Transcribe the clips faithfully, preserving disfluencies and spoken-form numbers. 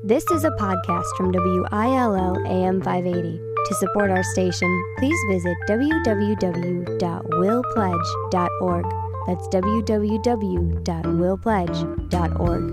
This is a podcast from W I L L A M five eighty. To support our station, please visit w w w dot will pledge dot org. That's w w w dot will pledge dot org.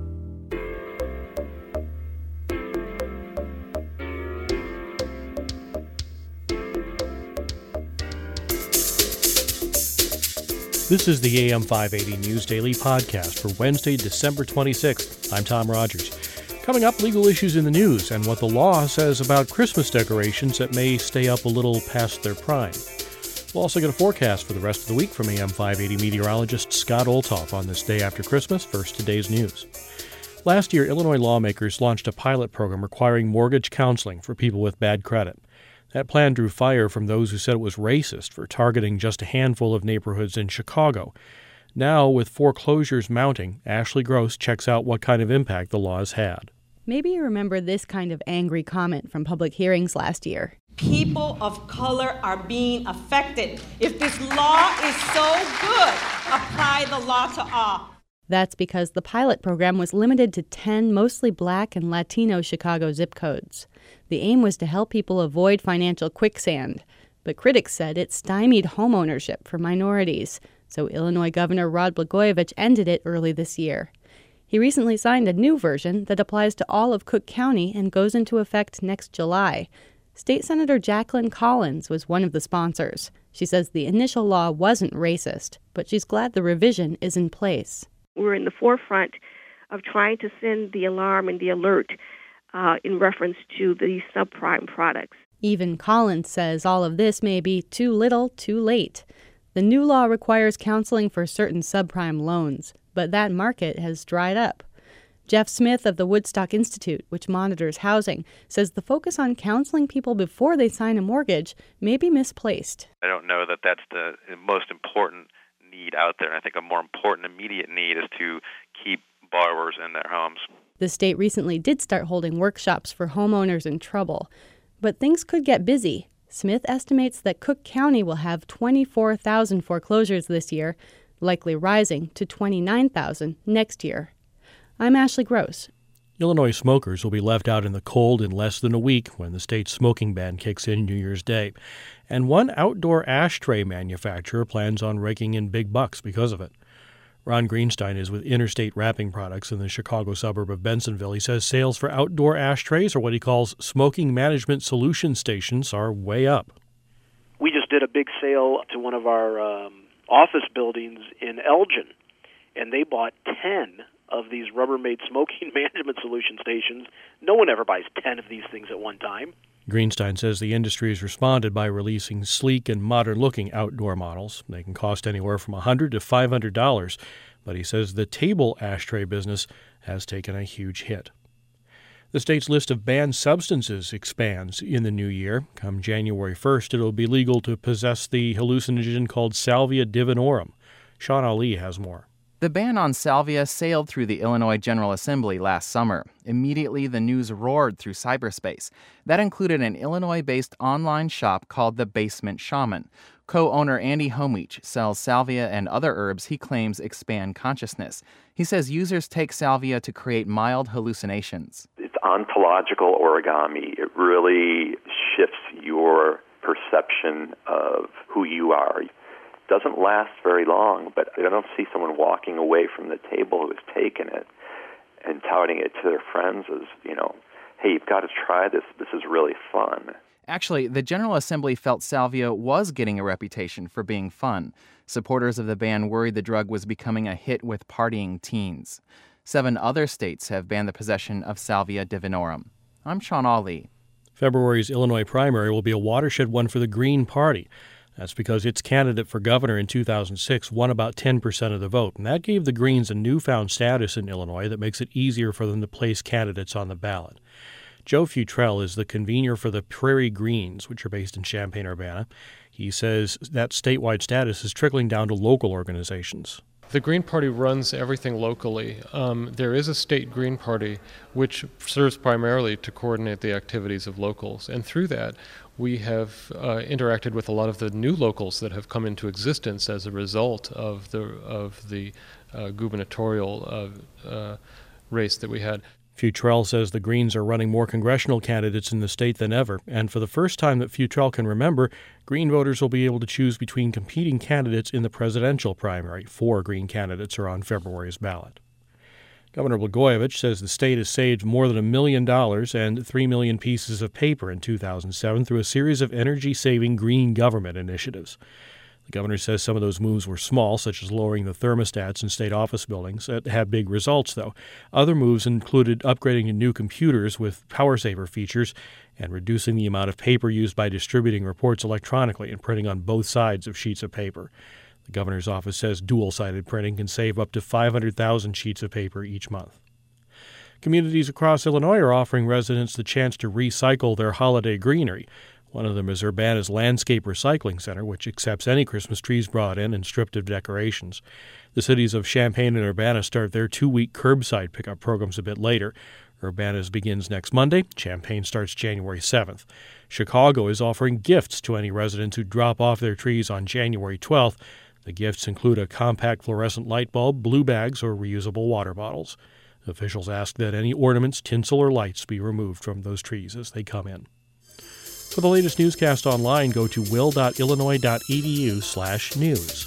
This is the A M five eighty News Daily Podcast for Wednesday, December twenty-sixth. I'm Tom Rogers. Coming up, legal issues in the news and what the law says about Christmas decorations that may stay up a little past their prime. We'll also get a forecast for the rest of the week from A M five eighty meteorologist Scott Olthoff on this day after Christmas. First, today's news. Last year, Illinois lawmakers launched a pilot program requiring mortgage counseling for people with bad credit. That plan drew fire from those who said it was racist for targeting just a handful of neighborhoods in Chicago. Now, with foreclosures mounting, Ashley Gross checks out what kind of impact the law has had. Maybe you remember this kind of angry comment from public hearings last year. People of color are being affected. If this law is so good, apply the law to all. That's because the pilot program was limited to ten mostly Black and Latino Chicago zip codes. The aim was to help people avoid financial quicksand, but critics said it stymied homeownership for minorities, so Illinois Governor Rod Blagojevich ended it early this year. He recently signed a new version that applies to all of Cook County and goes into effect next July. State Senator Jacqueline Collins was one of the sponsors. She says the initial law wasn't racist, but she's glad the revision is in place. We're in the forefront of trying to send the alarm and the alert uh, in reference to these subprime products. Even Collins says all of this may be too little, too late. The new law requires counseling for certain subprime loans, but that market has dried up. Jeff Smith of the Woodstock Institute, which monitors housing, says the focus on counseling people before they sign a mortgage may be misplaced. I don't know that that's the most important need out there. I think a more important immediate need is to keep borrowers in their homes. The state recently did start holding workshops for homeowners in trouble, but things could get busy. Smith estimates that Cook County will have twenty-four thousand foreclosures this year, likely rising to twenty-nine thousand next year. I'm Ashley Gross. Illinois smokers will be left out in the cold in less than a week when the state's smoking ban kicks in New Year's Day. And one outdoor ashtray manufacturer plans on raking in big bucks because of it. Ron Greenstein is with Interstate Wrapping Products in the Chicago suburb of Bensenville. He says sales for outdoor ashtrays, or what he calls smoking management solution stations, are way up. We just did a big sale to one of our um, office buildings in Elgin, and they bought ten of these Rubbermaid smoking management solution stations. No one ever buys ten of these things at one time. Greenstein says the industry has responded by releasing sleek and modern-looking outdoor models. They can cost anywhere from one hundred dollars to five hundred dollars, but he says the table ashtray business has taken a huge hit. The state's list of banned substances expands in the new year. Come January first, it will be legal to possess the hallucinogen called Salvia divinorum. Sean Ali has more. The ban on salvia sailed through the Illinois General Assembly last summer. Immediately, the news roared through cyberspace. That included an Illinois-based online shop called The Basement Shaman. Co-owner Andy Homich sells salvia and other herbs he claims expand consciousness. He says users take salvia to create mild hallucinations. It's ontological origami. It really shifts your perception of who you are. Doesn't last very long, but I don't see someone walking away from the table who has taken it and touting it to their friends as, you know, hey, you've got to try this. This is really fun. Actually, the General Assembly felt salvia was getting a reputation for being fun. Supporters of the ban worried the drug was becoming a hit with partying teens. Seven other states have banned the possession of Salvia divinorum. I'm Sean Ali. February's Illinois primary will be a watershed one for the Green Party. That's because its candidate for governor in two thousand six won about ten percent of the vote, and that gave the Greens a newfound status in Illinois that makes it easier for them to place candidates on the ballot. Joe Futrell is the convener for the Prairie Greens, which are based in Champaign-Urbana. He says that statewide status is trickling down to local organizations. The Green Party runs everything locally. Um, there is a state Green Party which serves primarily to coordinate the activities of locals, and through that we have uh, interacted with a lot of the new locals that have come into existence as a result of the of the uh, gubernatorial uh, uh, race that we had. Futrell says the Greens are running more congressional candidates in the state than ever, and for the first time that Futrell can remember, Green voters will be able to choose between competing candidates in the presidential primary. Four Green candidates are on February's ballot. Governor Blagojevich says the state has saved more than a million dollars and three million pieces of paper in two thousand seven through a series of energy-saving green government initiatives. The governor says some of those moves were small, such as lowering the thermostats in state office buildings. That had big results, though. Other moves included upgrading to new computers with power-saver features and reducing the amount of paper used by distributing reports electronically and printing on both sides of sheets of paper. The governor's office says dual-sided printing can save up to five hundred thousand sheets of paper each month. Communities across Illinois are offering residents the chance to recycle their holiday greenery. One of them is Urbana's Landscape Recycling Center, which accepts any Christmas trees brought in and stripped of decorations. The cities of Champaign and Urbana start their two-week curbside pickup programs a bit later. Urbana's begins next Monday. Champaign starts January seventh. Chicago is offering gifts to any residents who drop off their trees on January twelfth. The gifts include a compact fluorescent light bulb, blue bags, or reusable water bottles. Officials ask that any ornaments, tinsel, or lights be removed from those trees as they come in. For the latest newscast online, go to will.illinois.edu slash news.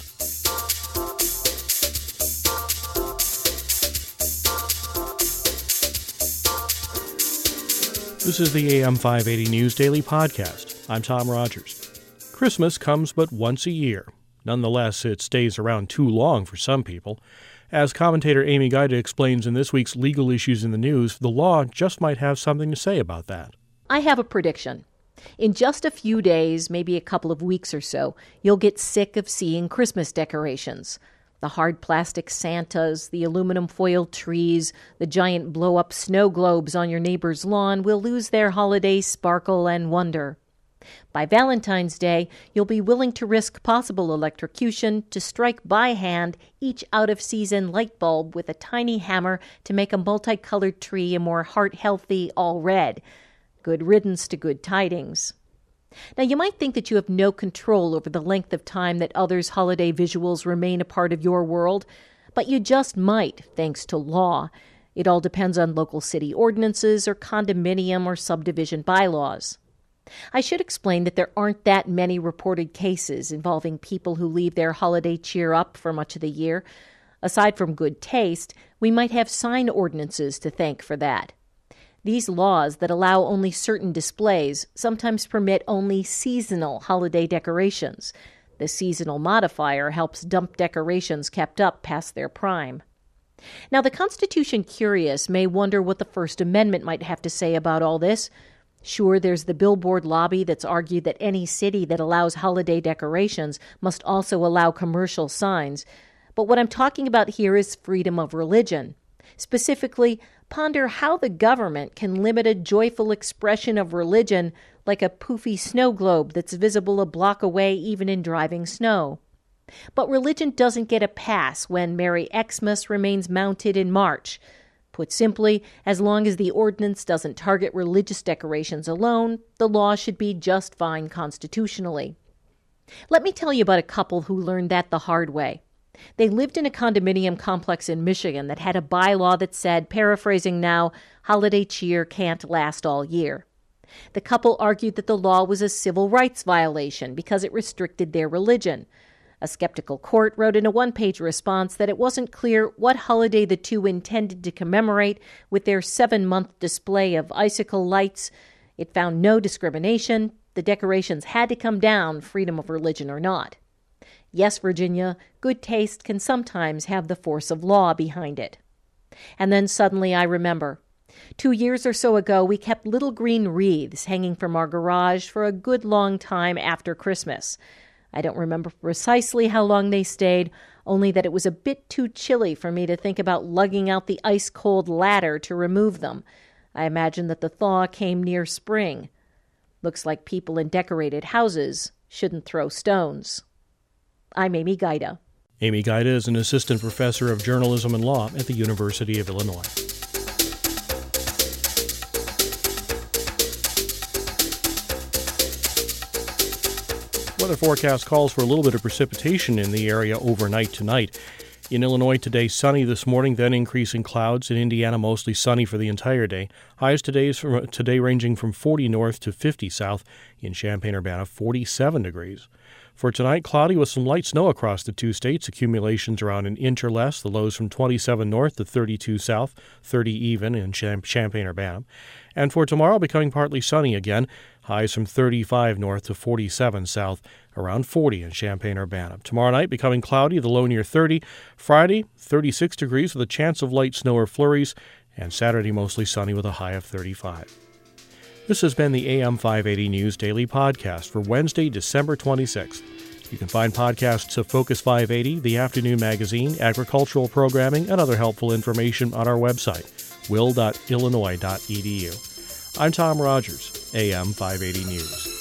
This is the A M five eighty News Daily Podcast. I'm Tom Rogers. Christmas comes but once a year. Nonetheless, it stays around too long for some people. As commentator Amy Gaida explains in this week's Legal Issues in the News, the law just might have something to say about that. I have a prediction. In just a few days, maybe a couple of weeks or so, you'll get sick of seeing Christmas decorations. The hard plastic Santas, the aluminum foil trees, the giant blow-up snow globes on your neighbor's lawn will lose their holiday sparkle and wonder. By Valentine's Day, you'll be willing to risk possible electrocution to strike by hand each out-of-season light bulb with a tiny hammer to make a multicolored tree a more heart-healthy all-red. Good riddance to good tidings. Now, you might think that you have no control over the length of time that others' holiday visuals remain a part of your world, but you just might, thanks to law. It all depends on local city ordinances or condominium or subdivision bylaws. I should explain that there aren't that many reported cases involving people who leave their holiday cheer up for much of the year. Aside from good taste, we might have sign ordinances to thank for that. These laws that allow only certain displays sometimes permit only seasonal holiday decorations. The seasonal modifier helps dump decorations kept up past their prime. Now, the Constitution curious may wonder what the First Amendment might have to say about all this. Sure, there's the billboard lobby that's argued that any city that allows holiday decorations must also allow commercial signs. But what I'm talking about here is freedom of religion. Specifically, ponder how the government can limit a joyful expression of religion like a poofy snow globe that's visible a block away even in driving snow. But religion doesn't get a pass when Merry Xmas remains mounted in March. Put simply, as long as the ordinance doesn't target religious decorations alone, the law should be just fine constitutionally. Let me tell you about a couple who learned that the hard way. They lived in a condominium complex in Michigan that had a bylaw that said, paraphrasing now, holiday cheer can't last all year. The couple argued that the law was a civil rights violation because it restricted their religion. A skeptical court wrote in a one-page response that it wasn't clear what holiday the two intended to commemorate with their seven-month display of icicle lights. It found no discrimination. The decorations had to come down, freedom of religion or not. Yes, Virginia, good taste can sometimes have the force of law behind it. And then suddenly I remember. Two years or so ago, we kept little green wreaths hanging from our garage for a good long time after Christmas. I don't remember precisely how long they stayed, only that it was a bit too chilly for me to think about lugging out the ice-cold ladder to remove them. I imagine that the thaw came near spring. Looks like people in decorated houses shouldn't throw stones. I'm Amy Gaida. Amy Gaida is an assistant professor of journalism and law at the University of Illinois. Weather forecast calls for a little bit of precipitation in the area overnight tonight. In Illinois today, sunny this morning, then increasing clouds. In Indiana, mostly sunny for the entire day. Highs today, from, today ranging from forty north to fifty south. In Champaign-Urbana, forty-seven degrees. For tonight, cloudy with some light snow across the two states. Accumulations around an inch or less. The lows from twenty-seven north to thirty-two south, thirty even in Champaign-Urbana. And for tomorrow, becoming partly sunny again. Highs from thirty-five north to forty-seven south, around forty in Champaign-Urbana. Tomorrow night, becoming cloudy, the low near thirty. Friday, thirty-six degrees with a chance of light snow or flurries. And Saturday, mostly sunny with a high of thirty-five. This has been the A M five eighty News Daily Podcast for Wednesday, December twenty-sixth. You can find podcasts of Focus five eighty, the Afternoon Magazine, agricultural programming, and other helpful information on our website, will dot illinois dot e d u. I'm Tom Rogers, A M five eighty News.